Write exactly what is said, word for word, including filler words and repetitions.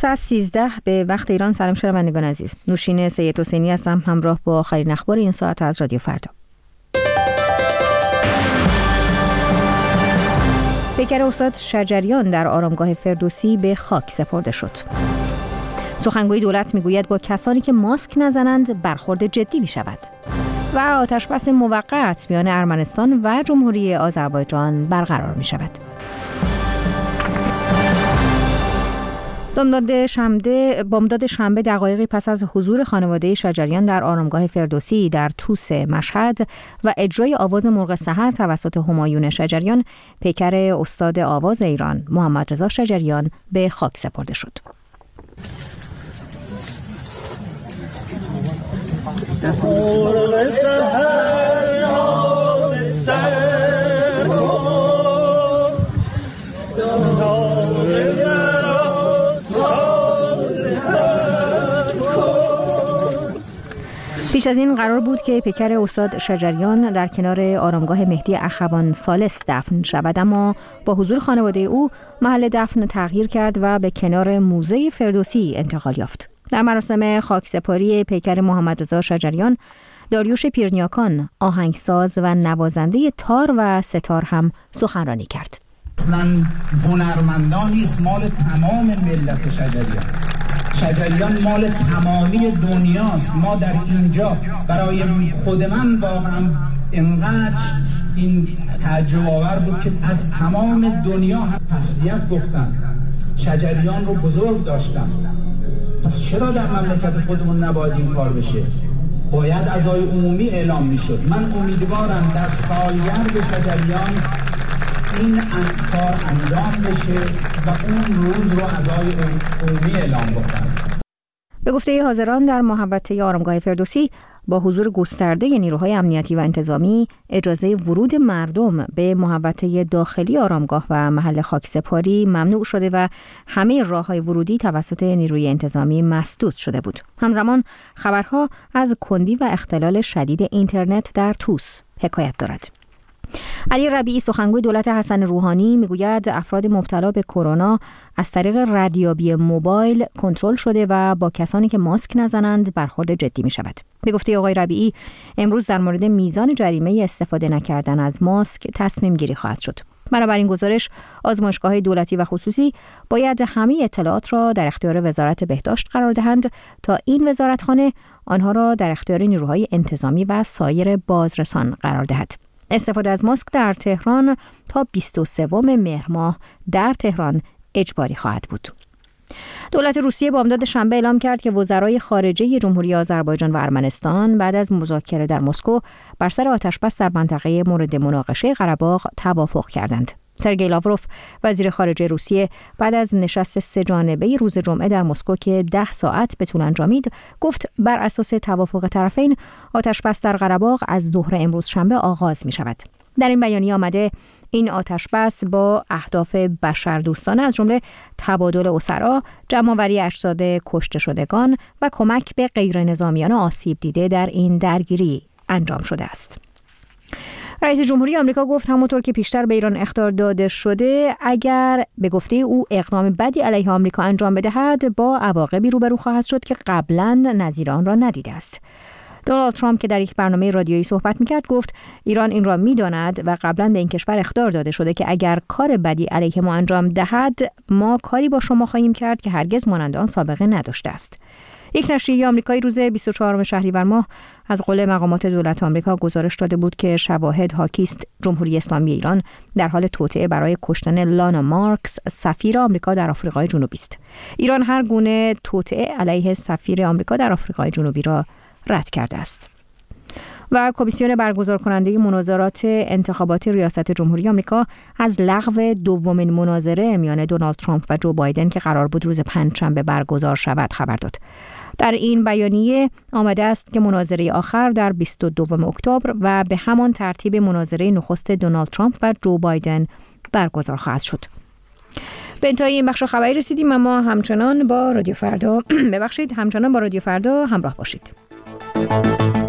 ساعت سیزده به وقت ایران. سلام شنوندگان عزیز، نوشین سید حسینی هستم همراه با آخرین اخبار این ساعت از رادیو فردا. پیکر استاد شجریان در آرامگاه فردوسی به خاک سپرده شد. سخنگوی دولت میگوید با کسانی که ماسک نزنند برخورد جدی می شود. و آتشبس موقت میان ارمنستان و جمهوری آذربایجان برقرار می شود. بامداد شنبه بامداد شنبه دقایقی پس از حضور خانواده شجریان در آرامگاه فردوسی در طوس مشهد و اجرای آواز مرغ سحر توسط همایون شجریان، پیکر استاد آواز ایران محمد رضا شجریان به خاک سپرده شد. پیش از این قرار بود که پیکر استاد شجریان در کنار آرامگاه مهدی اخوان ثالث دفن شود، اما با حضور خانواده او محل دفن تغییر کرد و به کنار موزه فردوسی انتقال یافت. در مراسم خاکسپاری پیکر محمد رضا شجریان، داریوش پیرنیاکان آهنگساز و نوازنده تار و ستار هم سخنرانی کرد. اصلا هنرمندانی است مال تمام ملت شجریان. شجریان مال تمامی دنیاست. ما در اینجا برای خود من واقعا اینقدر این تعجب آور بود که از تمام دنیا هم تسلیت گفتن، شجریان رو بزرگ داشتن. پس چرا در مملکت خودمون نباید این کار بشه؟ باید عزای عمومی اعلام میشد. من امیدوارم در سالگرد شجریان این کار انجام بشه و اون روز رو عزای عمومی اعلام بکنه. به گفته حاضران در محوطه آرامگاه فردوسی با حضور گسترده نیروهای امنیتی و انتظامی، اجازه ورود مردم به محوطه داخلی آرامگاه و محل خاکسپاری ممنوع شده و همه راه‌های ورودی توسط نیروی انتظامی مسدود شده بود. همزمان خبرها از کندی و اختلال شدید اینترنت در طوس حکایت دارد. علی ربیعی سخنگوی دولت حسن روحانی میگوید افراد مبتلا به کرونا از طریق ردیابی موبایل کنترل شده و با کسانی که ماسک نزنند برخورد جدی می شود. به گفته آقای ربیعی، امروز در مورد میزان جریمه استفاده نکردن از ماسک تصمیم گیری خواهد شد. بنابراین گزارش آزمایشگاه‌های دولتی و خصوصی باید همه اطلاعات را در اختیار وزارت بهداشت قرار دهند تا این وزارتخانه آنها را در اختیار نیروهای انتظامی و سایر بازرسان قرار دهد. استفاده از ماسک در تهران تا بیست و سوم مهر ماه در تهران اجباری خواهد بود. دولت روسیه بامداد شنبه اعلام کرد که وزرای خارجه جمهوری آذربایجان و ارمنستان بعد از مذاکره در مسکو بر سر آتشبس در منطقه مورد مناقشه قره‌باغ توافق کردند. سرگئی لاوروف وزیر خارجه روسیه بعد از نشست سه جانبه روز جمعه در مسکو که ده ساعت به طول انجامید، گفت بر اساس توافق طرفین آتشبس در قره‌باغ از ظهر امروز شنبه آغاز می شود. در این بیانیه آمده این آتشبس با اهداف بشردوستانه از جمله تبادل اسرا، جمع‌آوری اجساد کشته شدگان و کمک به غیر نظامیان آسیب دیده در این درگیری انجام شده است. رئیس جمهوری آمریکا گفت همونطور که پیشتر به ایران اخطار داده شده، اگر به گفته او اقدام بدی علیه آمریکا انجام بدهد با عواقبی روبرو خواهد شد که قبلا نظیر آن را ندیده است. دونالد ترامپ که در یک برنامه رادیویی صحبت می‌کرد گفت ایران این را می‌داند و قبلا به این کشور اخطار داده شده که اگر کار بدی علیه ما انجام دهد ما کاری با شما خواهیم کرد که هرگز مانند آن سابقه نداشته است. یک نشریه آمریکایی روز بیست و چهارم شهریور ماه از قول مقامات دولت آمریکا گزارش داده بود که شواهد حاکی است جمهوری اسلامی ایران در حال توطئه برای کشتن لانا مارکس، سفیر آمریکا در آفریقای جنوبی است. ایران هر گونه توطئه علیه سفیر آمریکا در آفریقای جنوبی را رد کرده است. و کمیسیون برگزار کننده مناظرات انتخاباتی ریاست جمهوری آمریکا از لغو دومین مناظره میان دونالد ترامپ و جو بایدن که قرار بود روز پنجشنبه برگزار شود خبر داد. در این بیانیه آمده است که مناظره آخر در بیست و دوم اکتبر و به همان ترتیب مناظره نخست دونالد ترامپ و جو بایدن برگزار خواهد شد. به انتهای این بخش خبری رسیدیم، اما همچنان با رادیو فردا ببخشید همچنان با رادیو فردا همراه باشید.